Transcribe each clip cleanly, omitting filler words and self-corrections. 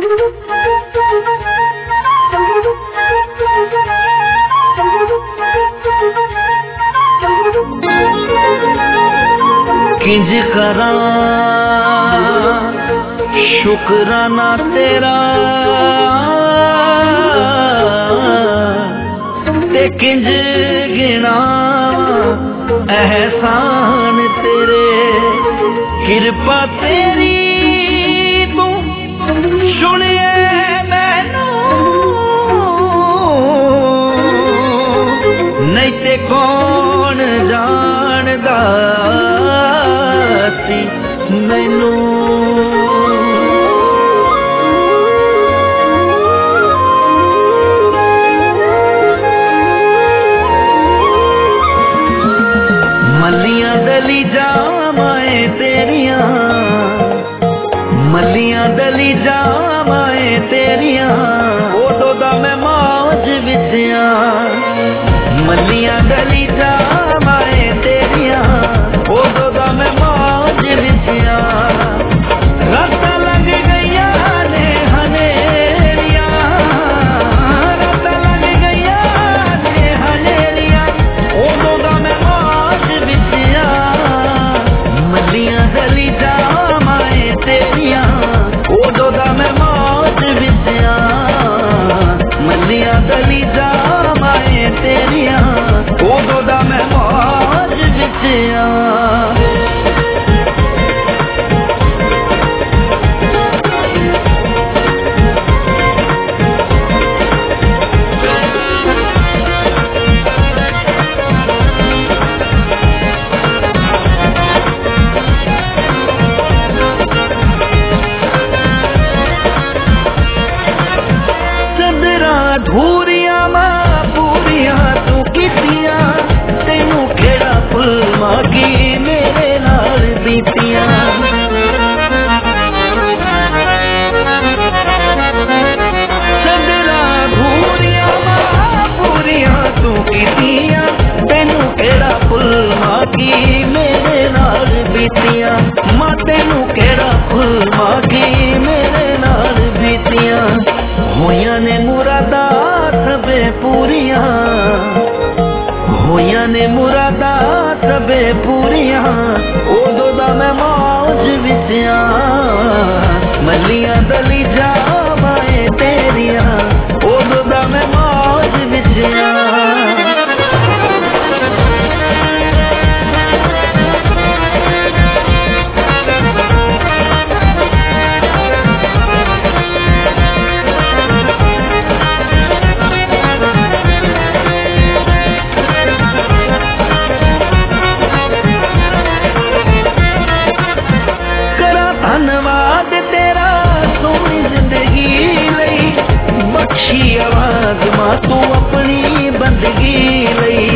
किंज करा शुक्राना तेरा ते किंज गिना एहसान तेरे कृपा तेरी तू सुनिए मैनू नहीं ते कौन जानदा सी मैनू मलियां दली जामाए तेरिया मलियां दली जामाए तेरिया ओदो दा मैं मौज विच मलियां दली जामाए तेरिया ओदो दा मैं मौज विच रातां लग गईया ने हनेरिया रातां लग गईया ने हनेरिया ओदो दा मैं मौज विच मलियां दली जामाए तेरिया ओदो दा मैं मौज विच मलियां दली जामाए तेरिया ओदो दा मैं मौज विच धूरिया मां पूरिया तू कीतिया तेनू केड़ा फुल मागी मेरे नाल बीतिया सदरा धूरिया मां पूरिया तू कीतिया तेनू केड़ा फुल मागी मेरे नाल बीतिया मां तेनू केड़ा फुल मागी मेरे नाल बीतिया होया ने मुरादा सबे पूरिया होया ने मुरादा सबे पूरिया ओदो दा मैं मौज विच मलियां दली जामाए तेरिया ओदो दा मैं मौज विच धन्यवाद तेरा सोनी जिंदगी लई बख्शी आवाज मां तू अपनी बंदगी लई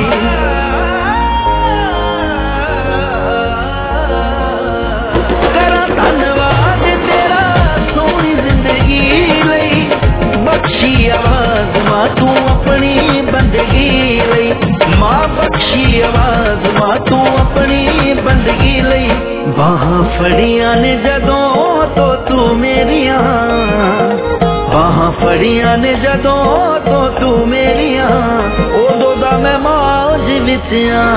करा धन्यवाद तेरा सोनी जिंदगी लई बख्शी आवाज मां तू अपनी बंदगी लई मां बख्शी आवाज मां तू अपनी बंदगी लई बाहां फड़ियां ने जदों तो तू मेरिया बाहां फड़ियां ने जदों तो तू मेरिया ओदो दा मैं मौज विच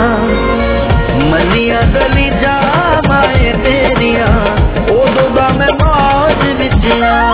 मलियां दली जामाए तेरिया ओदो दा मैं मौज विच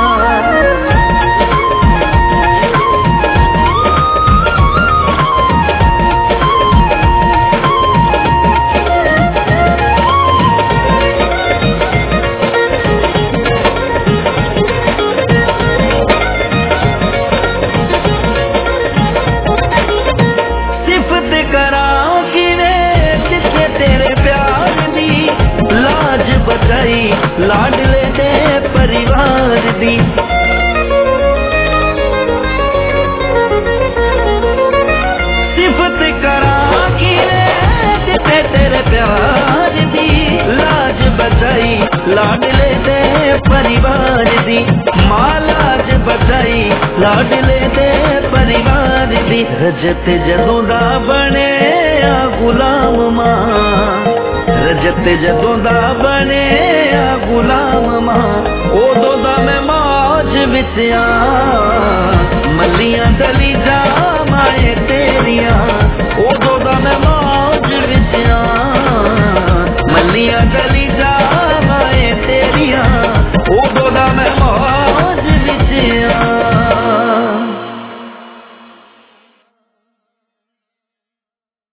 लाडले दे परिवार दी सिफत करा कि जिथे तेरे प्यार दी लाज बचाई लाडले दे परिवार दी मां लाज बचाई लाडले दे परिवार दी रजत जदों दा बने गुलाम मां रजत जदों दा बने गुलाम मां ओदो दा मैं मौज विच आ मलियां दली जा